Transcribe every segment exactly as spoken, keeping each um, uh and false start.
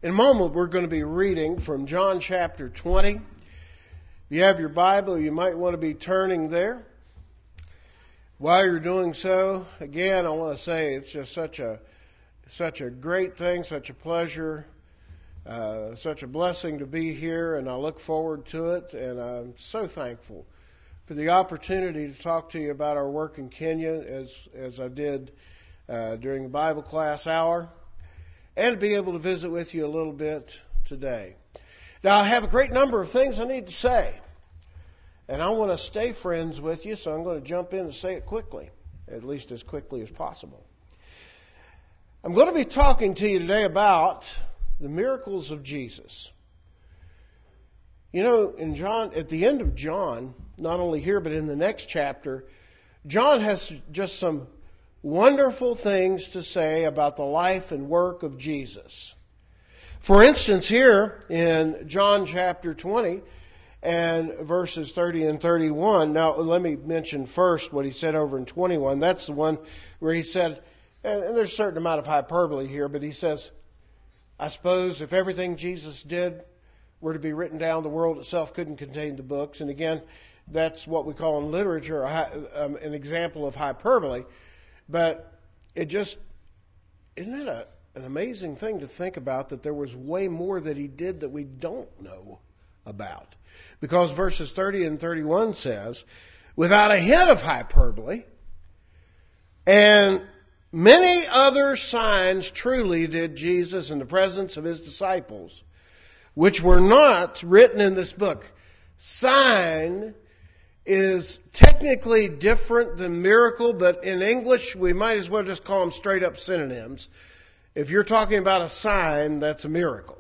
In a moment, we're going to be reading from John chapter twenty. If you have your Bible, you might want to be turning there. While you're doing so, again, I want to say it's just such a such a great thing, such a pleasure, uh, such a blessing to be here, and I look forward to it. And I'm so thankful for the opportunity to talk to you about our work in Kenya, as as I did uh, during the Bible class hour, and to be able to visit with you a little bit today. Now, I have a great number of things I need to say, and I want to stay friends with you, so I'm going to jump in and say it quickly, at least as quickly as possible. I'm going to be talking to you today about the miracles of Jesus. You know, in John, at the end of John, not only here but in the next chapter, John has just some wonderful things to say about the life and work of Jesus. For instance, here in John chapter twenty and verses thirty and thirty-one, now let me mention first what he said over in twenty-one. That's the one where he said, and there's a certain amount of hyperbole here, but he says, I suppose if everything Jesus did were to be written down, the world itself couldn't contain the books. And again, that's what we call in literature an example of hyperbole. But it just, isn't it a, an amazing thing to think about that there was way more that he did that we don't know about? Because verses thirty and thirty-one says, without a hint of hyperbole, and many other signs truly did Jesus in the presence of his disciples, which were not written in this book. Sign is technically different than miracle, but in English we might as well just call them straight up synonyms. If you're talking about a sign, that's a miracle.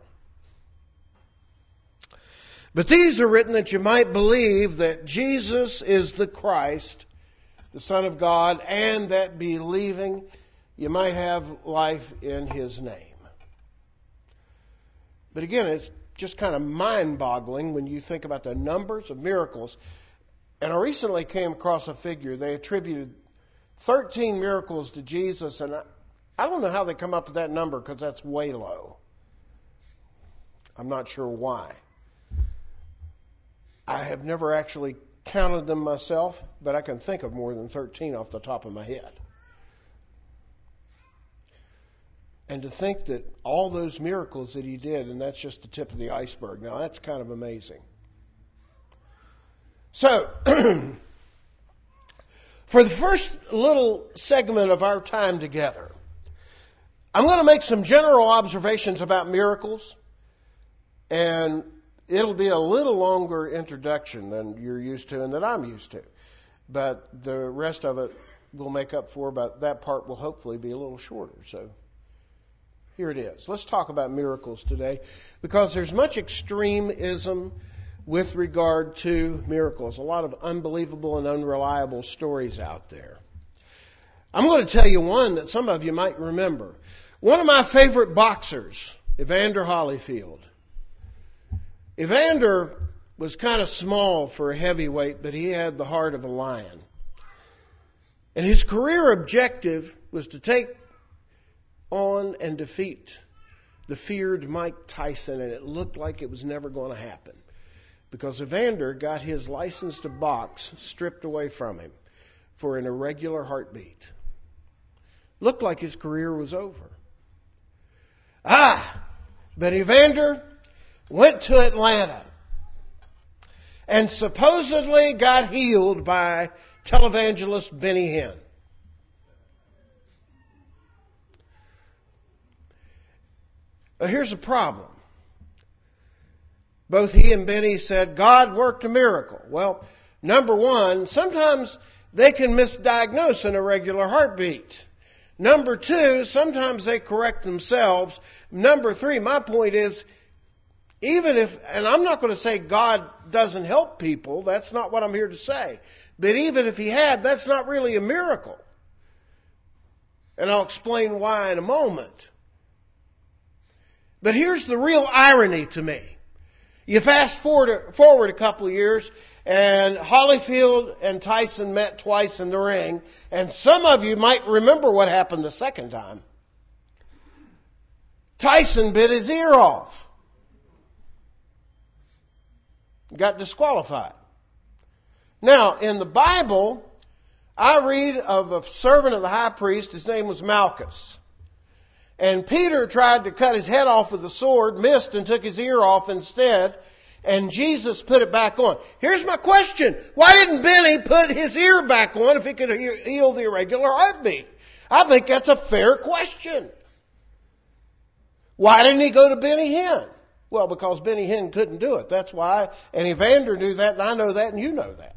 But these are written that you might believe that Jesus is the Christ, the Son of God, and that believing you might have life in His name. But again, it's just kind of mind-boggling when you think about the numbers of miracles. And I recently came across a figure. They attributed thirteen miracles to Jesus, and I, I don't know how they come up with that number because that's way low. I'm not sure why. I have never actually counted them myself, but I can think of more than thirteen off the top of my head. And to think that all those miracles that he did, and that's just the tip of the iceberg. Now, that's kind of amazing. So, for the first little segment of our time together, I'm going to make some general observations about miracles, and it'll be a little longer introduction than you're used to and that I'm used to. But the rest of it will make up for, but that part will hopefully be a little shorter. So, here it is. Let's talk about miracles today, because there's much extremism with regard to miracles. A lot of unbelievable and unreliable stories out there. I'm going to tell you one that some of you might remember. One of my favorite boxers, Evander Holyfield. Evander was kind of small for a heavyweight, but he had the heart of a lion. And his career objective was to take on and defeat the feared Mike Tyson, and it looked like it was never going to happen, because Evander got his license to box stripped away from him for an irregular heartbeat. Looked like his career was over. Ah! But Evander went to Atlanta and supposedly got healed by televangelist Benny Hinn. But here's the problem. Both he and Benny said God worked a miracle. Well, number one, sometimes they can misdiagnose an irregular heartbeat. Number two, sometimes they correct themselves. Number three, my point is, even if, and I'm not going to say God doesn't help people, that's not what I'm here to say. But even if He had, that's not really a miracle. And I'll explain why in a moment. But here's the real irony to me. You fast forward, forward a couple of years, and Holyfield and Tyson met twice in the ring, and some of you might remember what happened the second time. Tyson bit his ear off. Got disqualified. Now, in the Bible, I read of a servant of the high priest. His name was Malchus. And Peter tried to cut his head off with a sword, missed, and took his ear off instead. And Jesus put it back on. Here's my question. Why didn't Benny put his ear back on if he could heal the irregular heartbeat? I think that's a fair question. Why didn't he go to Benny Hinn? Well, because Benny Hinn couldn't do it. That's why. And Evander knew that, and I know that, and you know that.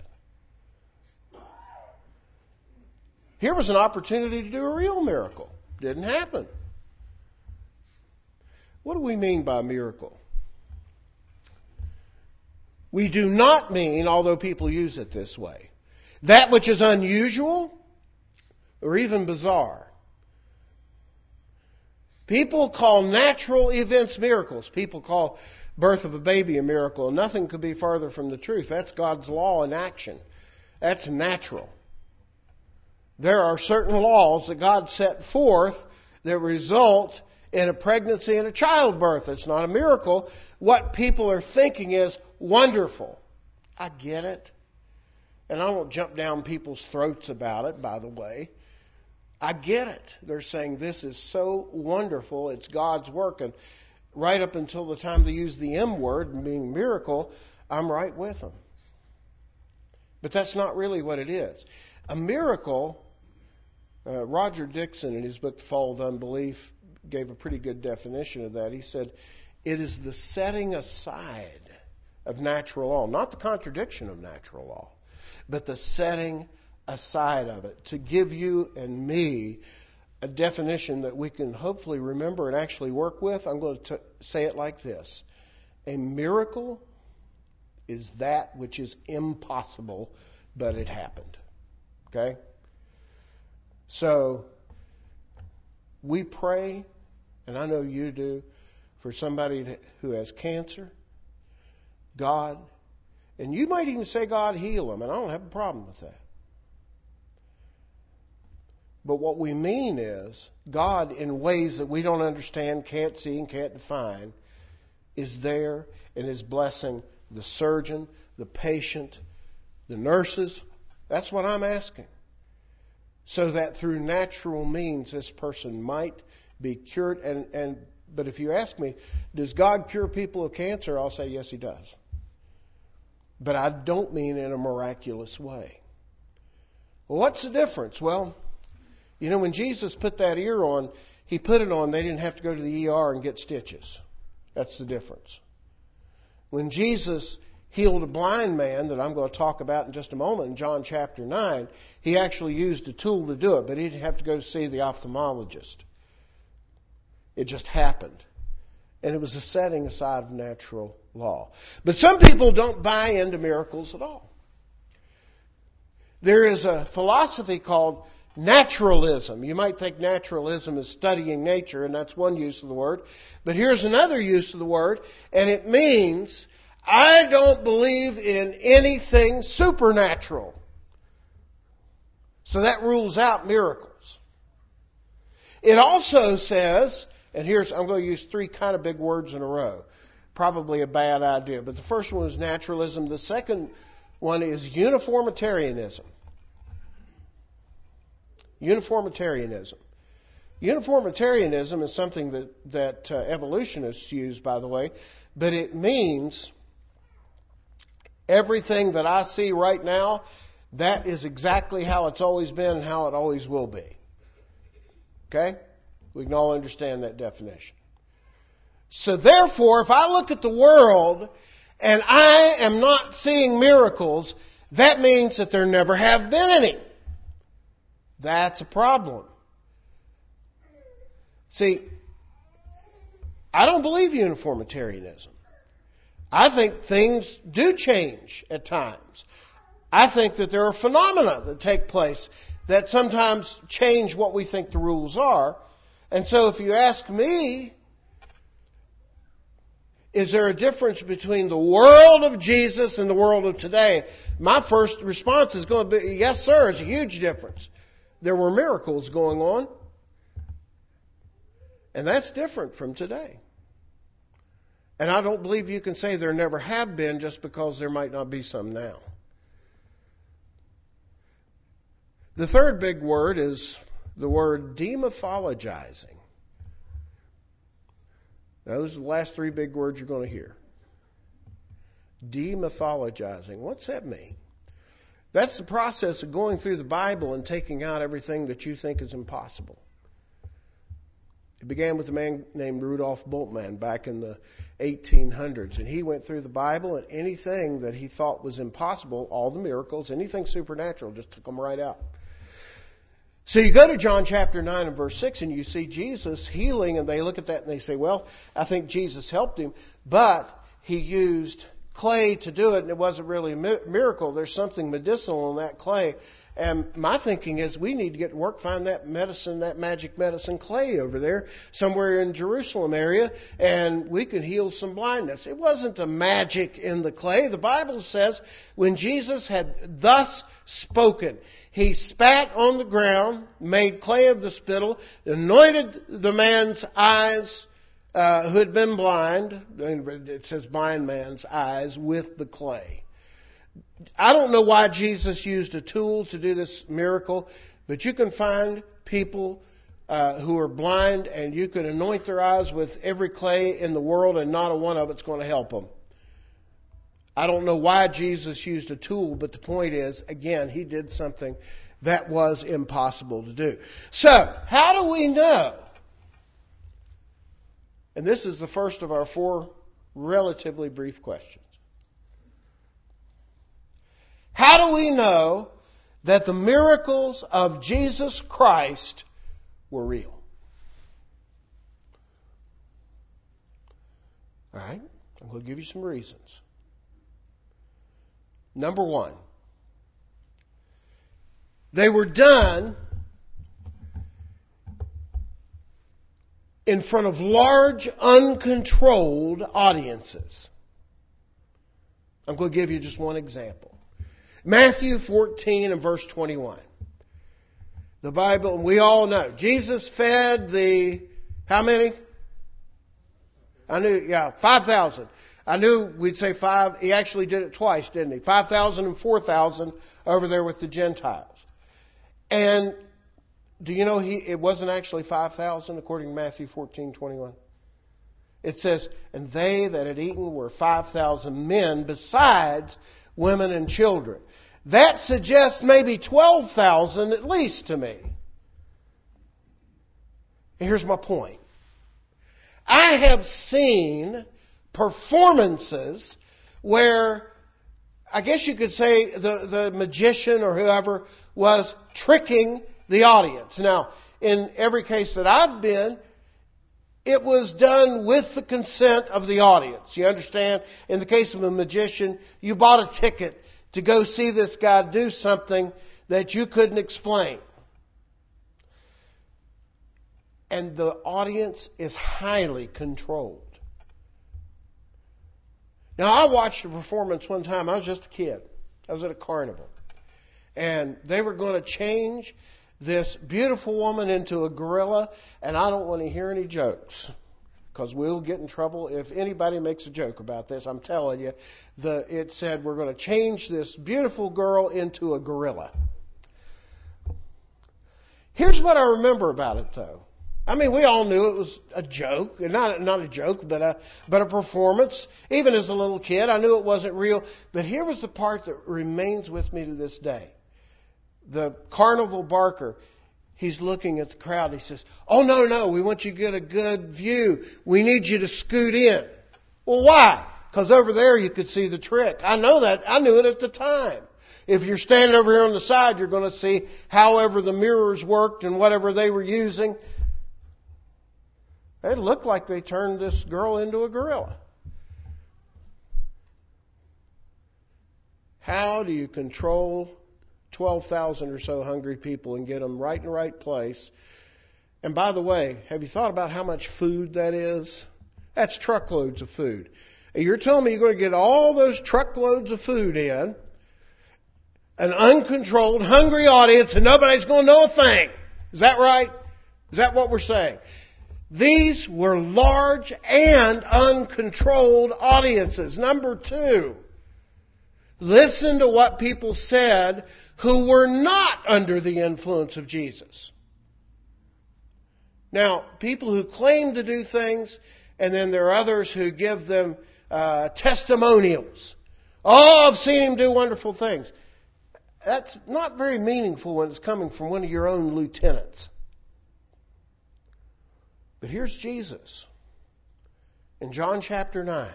Here was an opportunity to do a real miracle. Didn't happen. What do we mean by miracle? We do not mean, although people use it this way, that which is unusual or even bizarre. People call natural events miracles. People call birth of a baby a miracle. Nothing could be further from the truth. That's God's law in action. That's natural. There are certain laws that God set forth that result in a pregnancy and a childbirth. It's not a miracle. What people are thinking is wonderful. I get it. And I won't jump down people's throats about it, by the way. I get it. They're saying this is so wonderful. It's God's work. And right up until the time they use the M word, meaning miracle, I'm right with them. But that's not really what it is. A miracle, uh, Roger Dixon in his book, The Fall of Unbelief, gave a pretty good definition of that. He said, it is the setting aside of natural law, not the contradiction of natural law, but the setting aside of it, to give you and me a definition that we can hopefully remember and actually work with. I'm going to t- say it like this. A miracle is that which is impossible, but it happened. Okay? So, we pray, and I know you do, for somebody to, who has cancer. God, and you might even say, God, heal them, and I don't have a problem with that. But what we mean is, God, in ways that we don't understand, can't see, and can't define, is there and is blessing the surgeon, the patient, the nurses. That's what I'm asking. So that through natural means, this person might be cured. And, and but if you ask me, does God cure people of cancer? I'll say, yes, He does. But I don't mean in a miraculous way. Well, what's the difference? Well, you know, when Jesus put that ear on, He put it on, they didn't have to go to the E R and get stitches. That's the difference. When Jesus healed a blind man, that I'm going to talk about in just a moment, in John chapter nine, He actually used a tool to do it, but He didn't have to go to see the ophthalmologist. It just happened. And it was a setting aside of natural law. But some people don't buy into miracles at all. There is a philosophy called naturalism. You might think naturalism is studying nature, and that's one use of the word. But here's another use of the word, and it means I don't believe in anything supernatural. So that rules out miracles. It also says, and here's, I'm going to use three kind of big words in a row. Probably a bad idea. But the first one is naturalism. The second one is uniformitarianism. Uniformitarianism. Uniformitarianism is something that, that uh, evolutionists use, by the way, but it means everything that I see right now, that is exactly how it's always been and how it always will be. Okay? We can all understand that definition. So therefore, if I look at the world and I am not seeing miracles, that means that there never have been any. That's a problem. See, I don't believe uniformitarianism. I think things do change at times. I think that there are phenomena that take place that sometimes change what we think the rules are. And so if you ask me, is there a difference between the world of Jesus and the world of today? My first response is going to be, yes, sir, there's a huge difference. There were miracles going on. And that's different from today. And I don't believe you can say there never have been just because there might not be some now. The third big word is the word demythologizing. Those are the last three big words you're going to hear. Demythologizing. What's that mean? That's the process of going through the Bible and taking out everything that you think is impossible. It began with a man named Rudolf Bultmann back in the eighteen hundreds. And he went through the Bible, and anything that he thought was impossible, all the miracles, anything supernatural, just took them right out. So you go to John chapter nine and verse six, and you see Jesus healing, and they look at that and they say, well, I think Jesus helped him, but he used clay to do it, and it wasn't really a miracle. There's something medicinal in that clay. And my thinking is we need to get to work, find that medicine, that magic medicine clay over there somewhere in Jerusalem area, and we can heal some blindness. It wasn't a magic in the clay. The Bible says when Jesus had thus spoken, he spat on the ground, made clay of the spittle, anointed the man's eyes uh, who had been blind. It says blind man's eyes with the clay. I don't know why Jesus used a tool to do this miracle, but you can find people uh, who are blind, and you can anoint their eyes with every clay in the world, and not a one of it's going to help them. I don't know why Jesus used a tool, but the point is, again, he did something that was impossible to do. So, how do we know? And this is the first of our four relatively brief questions. How do we know that the miracles of Jesus Christ were real? All right, I'm going to give you some reasons. Number one, they were done in front of large, uncontrolled audiences. I'm going to give you just one example. Matthew fourteen and verse twenty-one. The Bible, we all know, Jesus fed the, how many? I knew, yeah, five thousand. I knew we'd say five. He actually did it twice, didn't he? five thousand and four thousand over there with the Gentiles. And do you know he? It wasn't actually five thousand according to Matthew fourteen twenty-one. It says, and they that had eaten were five thousand men besides women and children. That suggests maybe twelve thousand at least to me. Here's my point. I have seen performances where, I guess you could say, the, the magician or whoever was tricking the audience. Now, in every case that I've been, it was done with the consent of the audience. You understand? In the case of a magician, you bought a ticket to go see this guy do something that you couldn't explain. And the audience is highly controlled. Now, I watched a performance one time. I was just a kid. I was at a carnival. And they were going to change this beautiful woman into a gorilla. And I don't want to hear any jokes, because we'll get in trouble if anybody makes a joke about this. I'm telling you, the, it said we're going to change this beautiful girl into a gorilla. Here's what I remember about it, though. I mean, we all knew it was a joke, not not a joke, but a but a performance. Even as a little kid, I knew it wasn't real. But here was the part that remains with me to this day. The carnival barker, he's looking at the crowd. He says, "Oh no, no, we want you to get a good view. We need you to scoot in." Well, why? Because over there you could see the trick. I know that. I knew it at the time. If you're standing over here on the side, you're going to see however the mirrors worked and whatever they were using. It looked like they turned this girl into a gorilla. How do you control twelve thousand or so hungry people and get them right in the right place? And by the way, have you thought about how much food that is? That's truckloads of food. And you're telling me you're going to get all those truckloads of food in, an uncontrolled, hungry audience, and nobody's going to know a thing. Is that right? Is that what we're saying? These were large and uncontrolled audiences. Number two, listen to what people said who were not under the influence of Jesus. Now, people who claim to do things, and then there are others who give them uh, testimonials. Oh, I've seen him do wonderful things. That's not very meaningful when it's coming from one of your own lieutenants. But here's Jesus in John chapter nine.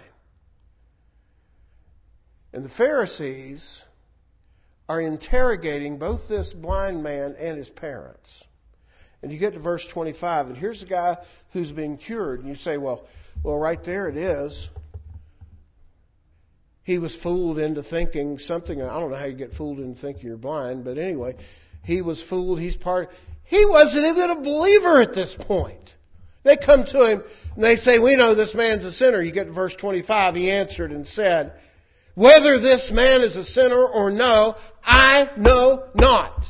And the Pharisees are interrogating both this blind man and his parents. And you get to verse twenty-five, and here's a guy who's been cured. And you say, well, well, right there it is. He was fooled into thinking something. I don't know how you get fooled into thinking you're blind, but anyway, he was fooled. He's part. He wasn't even a believer at this point. They come to him and they say, we know this man's a sinner. You get to verse twenty-five. He answered and said, whether this man is a sinner or no, I know not.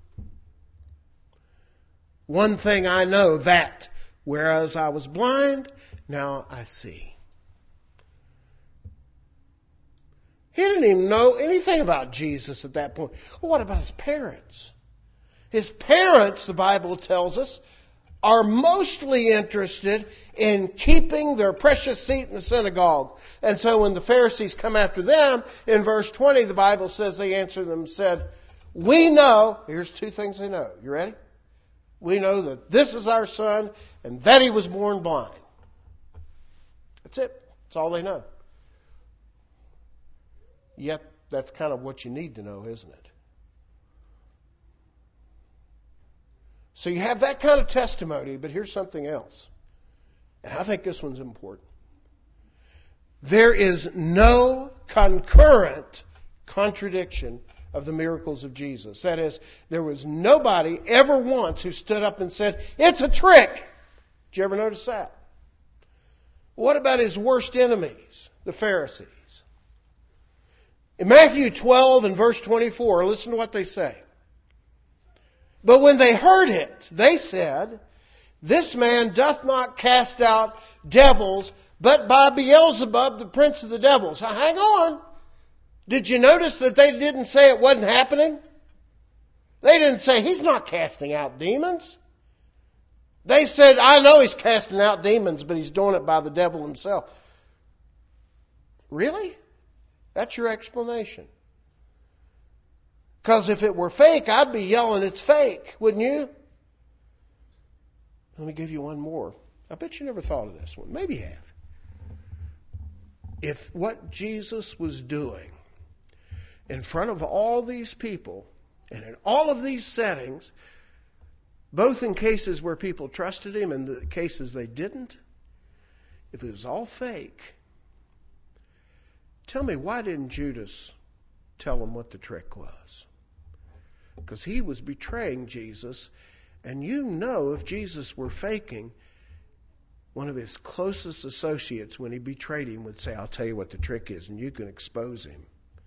One thing I know, that whereas I was blind, now I see. He didn't even know anything about Jesus at that point. Well, what about his parents? His parents, the Bible tells us, are mostly interested in keeping their precious seat in the synagogue. And so when the Pharisees come after them, in verse twenty, the Bible says they answered them and said, we know, here's two things they know. You ready? We know that this is our son and that he was born blind. That's it. That's all they know. Yet, that's kind of what you need to know, isn't it? So you have that kind of testimony, but here's something else. And I think this one's important. There is no concurrent contradiction of the miracles of Jesus. That is, there was nobody ever once who stood up and said, it's a trick. Did you ever notice that? What about his worst enemies, the Pharisees? In Matthew twelve and verse twenty-four, listen to what they say. But when they heard it, they said, this man doth not cast out devils, but by Beelzebub, the prince of the devils. Now, hang on. Did you notice that they didn't say it wasn't happening? They didn't say, he's not casting out demons. They said, I know he's casting out demons, but he's doing it by the devil himself. Really? That's your explanation. Because if it were fake, I'd be yelling it's fake, wouldn't you? Let me give you one more. I bet you never thought of this one. Maybe you have. If what Jesus was doing in front of all these people and in all of these settings, both in cases where people trusted him and the cases they didn't, if it was all fake, tell me, why didn't Judas tell him what the trick was? Because he was betraying Jesus. And you know, if Jesus were faking, one of his closest associates, when he betrayed him, would say, I'll tell you what the trick is, and you can expose him.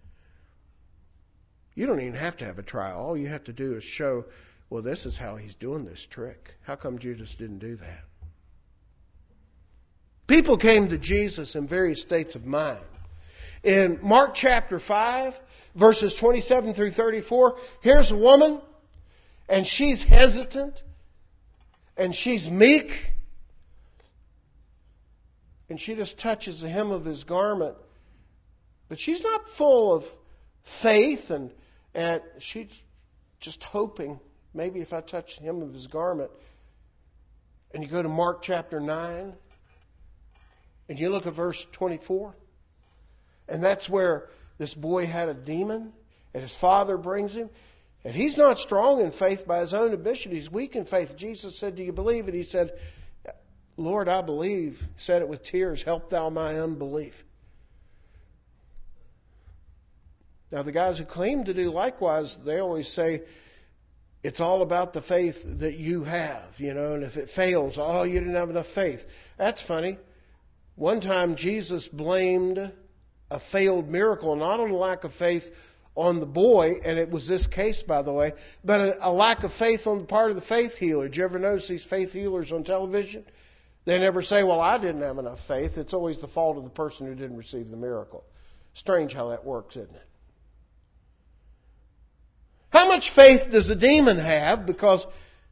You don't even have to have a trial. All you have to do is show, well, this is how he's doing this trick. How come Judas didn't do that? People came to Jesus in various states of mind. In Mark chapter five, verses twenty-seven through thirty-four, here's a woman, and she's hesitant, and she's meek, and she just touches the hem of his garment. But she's not full of faith, and, and she's just hoping, maybe if I touch the hem of his garment. And you go to Mark chapter nine, and you look at verse twenty-four. And that's where this boy had a demon, and his father brings him. And he's not strong in faith by his own admission. He's weak in faith. Jesus said, do you believe? And he said, Lord, I believe. He said it with tears. Help thou my unbelief. Now, the guys who claim to do likewise, they always say, it's all about the faith that you have, you know, and if it fails, oh, you didn't have enough faith. That's funny. One time, Jesus blamed a failed miracle, not on a lack of faith on the boy, and it was this case, by the way, but a, a lack of faith on the part of the faith healer. Did you ever notice these faith healers on television? They never say, well, I didn't have enough faith. It's always the fault of the person who didn't receive the miracle. Strange how that works, isn't it? How much faith does a demon have? Because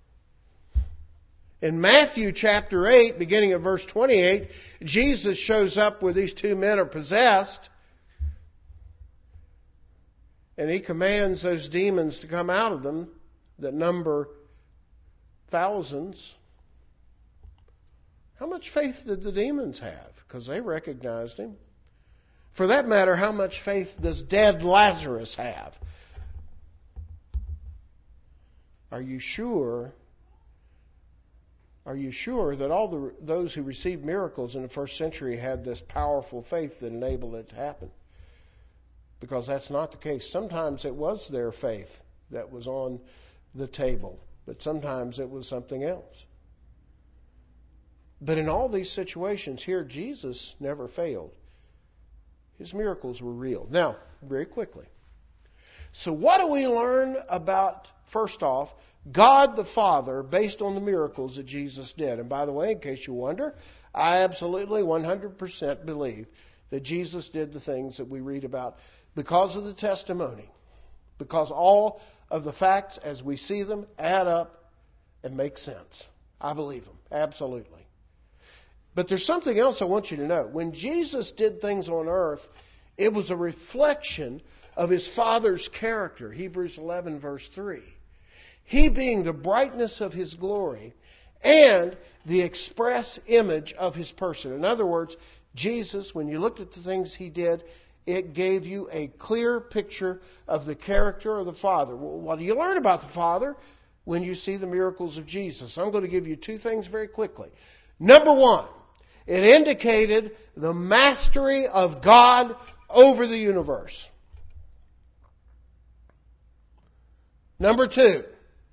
in Matthew chapter eight, beginning at verse twenty-eight, Jesus shows up where these two men are possessed. And He commands those demons to come out of them that number thousands. How much faith did the demons have? Because they recognized Him. For that matter, how much faith does dead Lazarus have? Are you sure? Are you sure that all the, those who received miracles in the first century had this powerful faith that enabled it to happen? Because that's not the case. Sometimes it was their faith that was on the table, but sometimes it was something else. But in all these situations here, Jesus never failed. His miracles were real. Now, very quickly. So what do we learn about, first off, God the Father based on the miracles that Jesus did? And by the way, in case you wonder, I absolutely one hundred percent believe that Jesus did the things that we read about because of the testimony. Because all of the facts as we see them add up and make sense. I believe them. Absolutely. But there's something else I want you to know. When Jesus did things on earth, it was a reflection of His Father's character. Hebrews eleven verse three. He being the brightness of His glory and the express image of His person. In other words, Jesus, when you looked at the things He did, it gave you a clear picture of the character of the Father. Well, what do you learn about the Father when you see the miracles of Jesus? I'm going to give you two things very quickly. Number one, it indicated the mastery of God over the universe. Number two,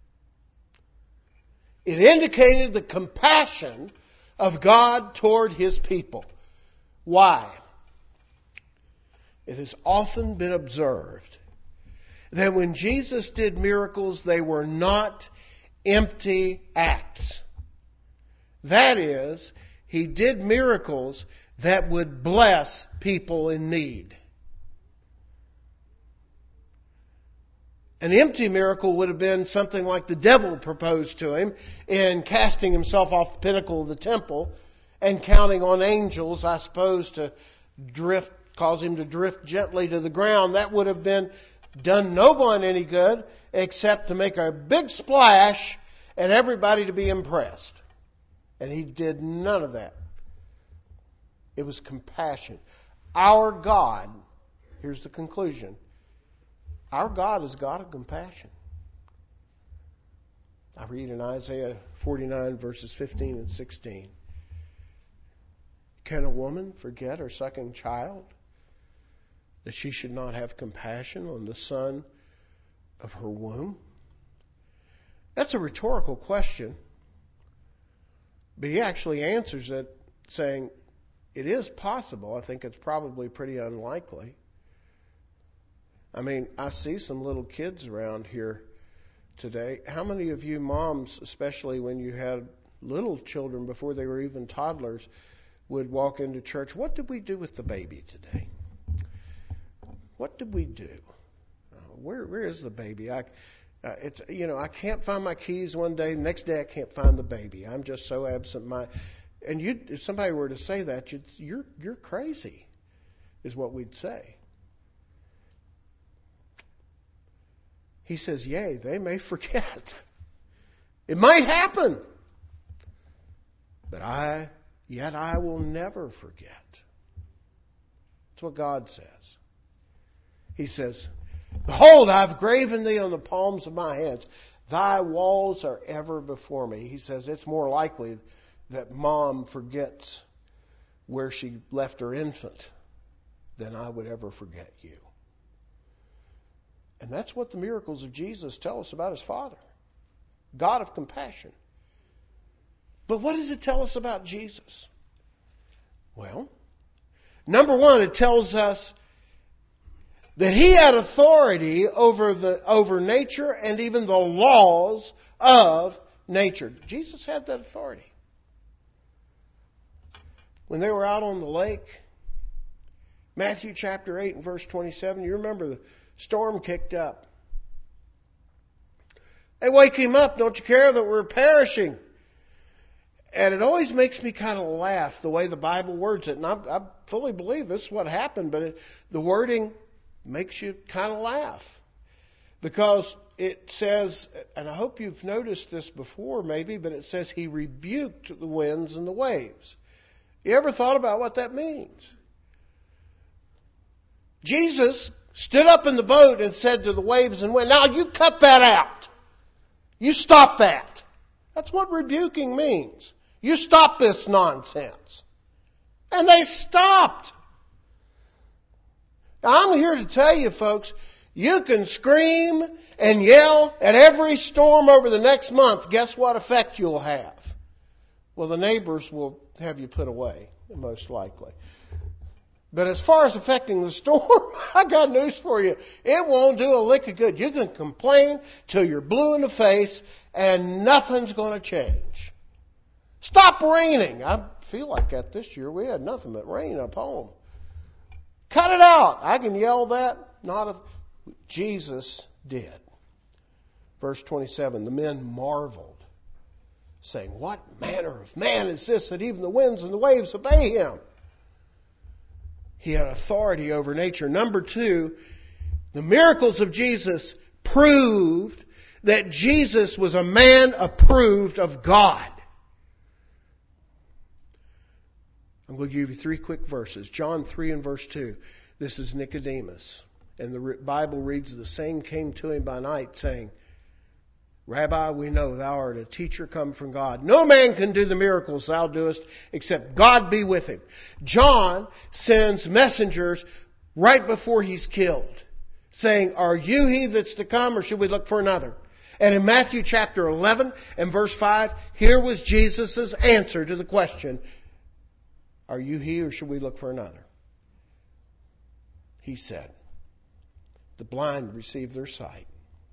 it indicated the compassion of God toward His people. Why? It has often been observed that when Jesus did miracles, they were not empty acts. That is, He did miracles that would bless people in need. An empty miracle would have been something like the devil proposed to Him in casting himself off the pinnacle of the temple and counting on angels, I suppose, to drift, cause him to drift gently to the ground. That would have been done no one any good except to make a big splash and everybody to be impressed. And He did none of that. It was compassion. Our God, here's the conclusion, our God is God of compassion. I read in Isaiah forty-nine verses fifteen and sixteen. Can a woman forget her sucking child, that she should not have compassion on the son of her womb? That's a rhetorical question. But He actually answers it saying, it is possible. I think it's probably pretty unlikely. I mean, I see some little kids around here today. How many of you moms, especially when you had little children before they were even toddlers, would walk into church? What did we do with the baby today? What did we do? Where Where is the baby? I, uh, it's you know I can't find my keys one day. The next day I can't find the baby. I'm just so absent-minded. And you, if somebody were to say that, you'd, you're you're crazy, is what we'd say. He says, yea, they may forget. It might happen. But I, yet I will never forget. That's what God says. He says, behold, I've graven thee on the palms of my hands. Thy walls are ever before me. He says it's more likely that mom forgets where she left her infant than I would ever forget you. And that's what the miracles of Jesus tell us about His Father. God of compassion. But what does it tell us about Jesus? Well, number one, it tells us that He had authority over the over nature and even the laws of nature. Jesus had that authority. when they were out on the lake? Matthew chapter eight and verse twenty-seven, you remember the storm kicked up. They wake him up, don't you care that we're perishing? And it always makes me kind of laugh the way the Bible words it. And I, I fully believe this is what happened, but it, the wording makes you kind of laugh. Because it says, and I hope you've noticed this before maybe, but it says he rebuked the winds and the waves. You ever thought about what that means? Jesus stood up in the boat and said to the waves and wind, now you cut that out. You stop that. That's what rebuking means. You stop this nonsense. And they stopped. Now I'm here to tell you folks, you can scream and yell at every storm over the next month. Guess what effect you'll have? Well, the neighbors will have you put away, most likely. But as far as affecting the storm, I got news for you. It won't do a lick of good. You can complain till you're blue in the face and nothing's going to change. Stop raining. I feel like that this year. We had nothing but rain up home. Cut it out. I can yell that. Not a... Jesus did. Verse twenty-seven, the men marveled, saying, what manner of man is this that even the winds and the waves obey him? He had authority over nature. Number two, the miracles of Jesus proved that Jesus was a man approved of God. I'm going to give you three quick verses. John three and verse two. This is Nicodemus. And the Bible reads, the same came to him by night, saying, Rabbi, we know thou art a teacher come from God. No man can do the miracles thou doest, except God be with him. John sends messengers right before he's killed, saying, are you he that's to come, or should we look for another? And in Matthew chapter eleven and verse five, here was Jesus' answer to the question, are you he, or should we look for another? He said, the blind receive their sight.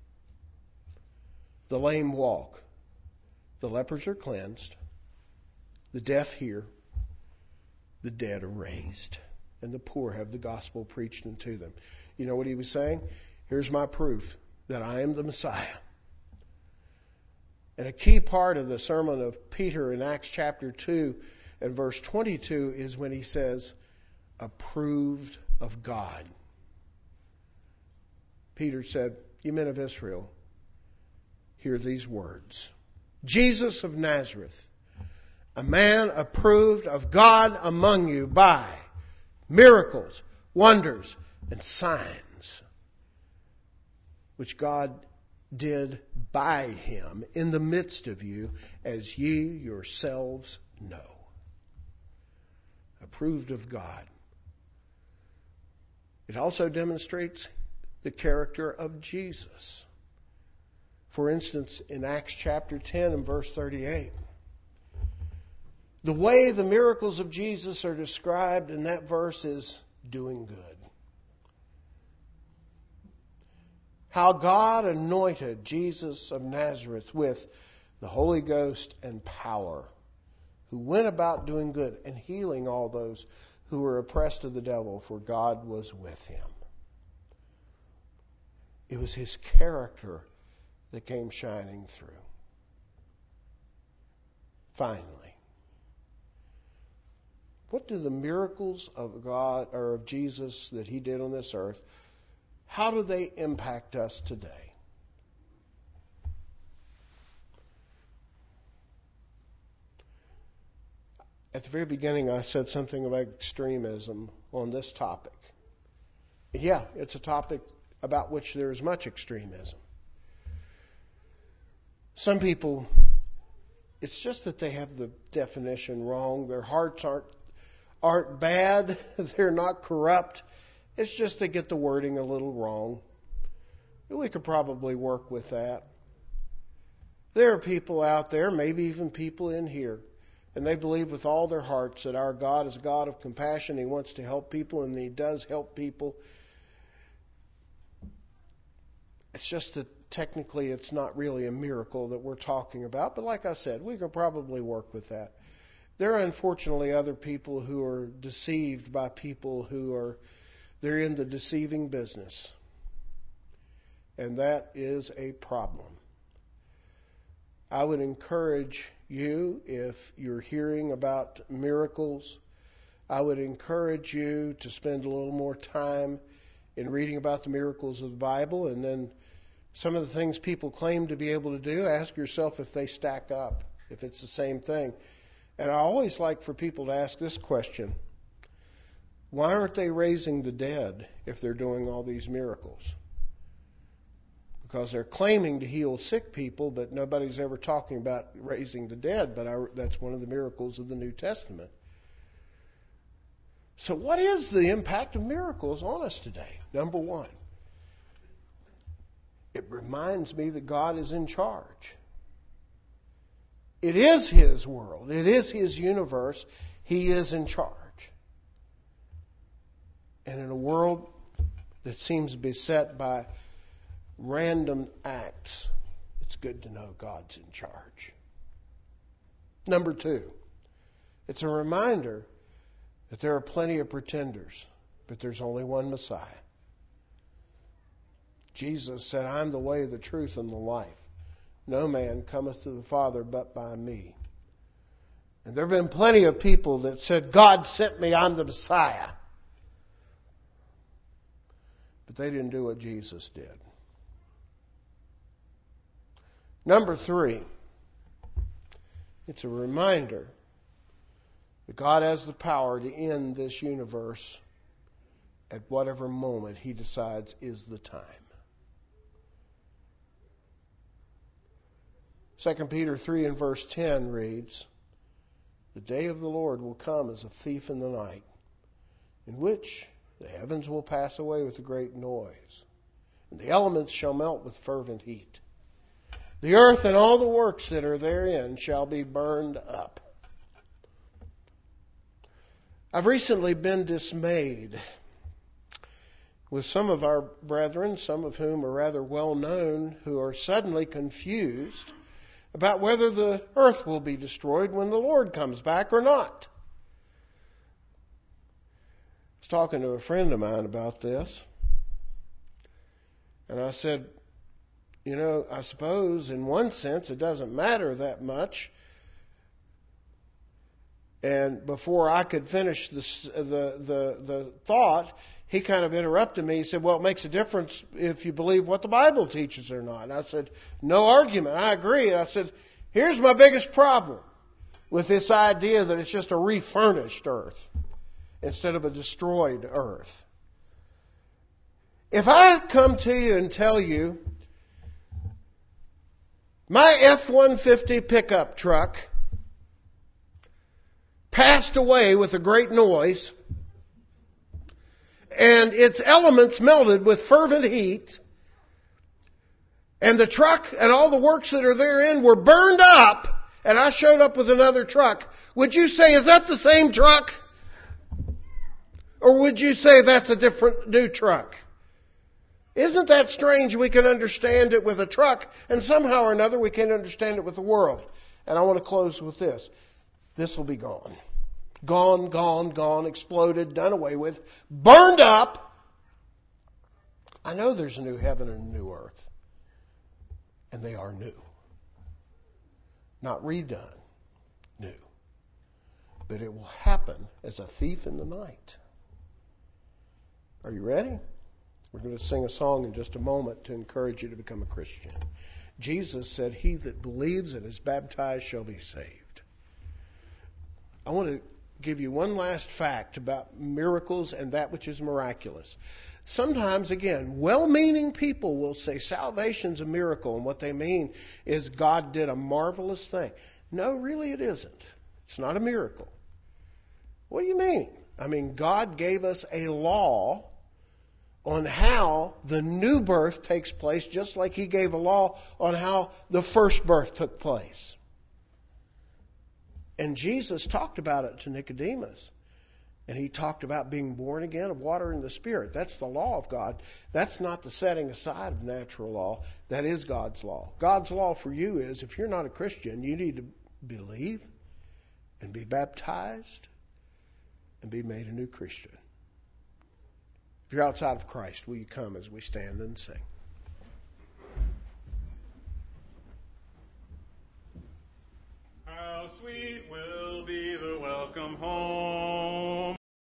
The lame walk. The lepers are cleansed. The deaf hear. The dead are raised. And the poor have the gospel preached unto them. You know what he was saying? Here's my proof that I am the Messiah. And a key part of the sermon of Peter in Acts chapter two and verse twenty-two is when he says, approved of God. Peter said, you men of Israel, hear these words. Jesus of Nazareth, a man approved of God among you by miracles, wonders, and signs, which God did by him in the midst of you, as ye yourselves know. Approved of God. It also demonstrates the character of Jesus. For instance, in Acts chapter ten and verse thirty-eight, the way the miracles of Jesus are described in that verse is doing good. How God anointed Jesus of Nazareth with the Holy Ghost and power, who went about doing good and healing all those who were oppressed of the devil, for God was with him. It was his character that came shining through. Finally, what do the miracles of God or of Jesus that he did on this earth, how do they impact us today? At the very beginning, I said something about extremism on this topic. Yeah, it's a topic about which there is much extremism. Some people, it's just that they have the definition wrong. Their hearts aren't aren't bad. They're not corrupt. It's just they get the wording a little wrong. We could probably work with that. There are people out there, maybe even people in here, and they believe with all their hearts that our God is a God of compassion. He wants to help people, and He does help people. It's just that technically it's not really a miracle that we're talking about. But like I said, we could probably work with that. There are unfortunately other people who are deceived by people who are, they're in the deceiving business. And that is a problem. I would encourage you, if you're hearing about miracles, I would encourage you to spend a little more time in reading about the miracles of the Bible, and then some of the things people claim to be able to do, ask yourself if they stack up, if it's the same thing. And I always like for people to ask this question: why aren't they raising the dead if they're doing all these miracles? Because they're claiming to heal sick people, but nobody's ever talking about raising the dead. But I, that's one of the miracles of the New Testament. So what is the impact of miracles on us today? Number one, it reminds me that God is in charge. It is His world. It is His universe. He is in charge. And in a world that seems beset by random acts, it's good to know God's in charge. Number two, it's a reminder that there are plenty of pretenders, but there's only one Messiah. Jesus said, I'm the way, the truth, and the life. No man cometh to the Father but by me. And there have been plenty of people that said, God sent me, I'm the Messiah. But they didn't do what Jesus did. Number three, it's a reminder that God has the power to end this universe at whatever moment He decides is the time. Second Peter three and verse ten reads, the day of the Lord will come as a thief in the night, in which the heavens will pass away with a great noise, and the elements shall melt with fervent heat. The earth and all the works that are therein shall be burned up. I've recently been dismayed with some of our brethren, some of whom are rather well known, who are suddenly confused about whether the earth will be destroyed when the Lord comes back or not. I was talking to a friend of mine about this, and I said, you know, I suppose in one sense it doesn't matter that much. And before I could finish this, the, the, the thought, he kind of interrupted me. He said, well, it makes a difference if you believe what the Bible teaches or not. And I said, no argument. I agree. And I said, here's my biggest problem with this idea that it's just a refurnished earth instead of a destroyed earth. If I come to you and tell you my F one fifty pickup truck passed away with a great noise, and its elements melted with fervent heat, and the truck and all the works that are therein were burned up, and I showed up with another truck, would you say, is that the same truck? Or would you say that's a different new truck? Isn't that strange? We can understand it with a truck, and somehow or another we can't understand it with the world. And I want to close with this. This will be gone. Gone, gone, gone, exploded, done away with, burned up. I know there's a new heaven and a new earth. And they are new. Not redone. New. But it will happen as a thief in the night. Are you ready? We're going to sing a song in just a moment to encourage you to become a Christian. Jesus said, he that believes and is baptized shall be saved. I want to give you one last fact about miracles and that which is miraculous. Sometimes, again, well-meaning people will say salvation's a miracle, and what they mean is God did a marvelous thing. No, really it isn't. It's not a miracle. What do you mean? I mean, God gave us a law on how the new birth takes place, just like He gave a law on how the first birth took place. And Jesus talked about it to Nicodemus. And He talked about being born again of water and the Spirit. That's the law of God. That's not the setting aside of natural law. That is God's law. God's law for you is, if you're not a Christian, you need to believe and be baptized and be made a new Christian. If you're outside of Christ, will you come as we stand and sing? How sweet will be the welcome home.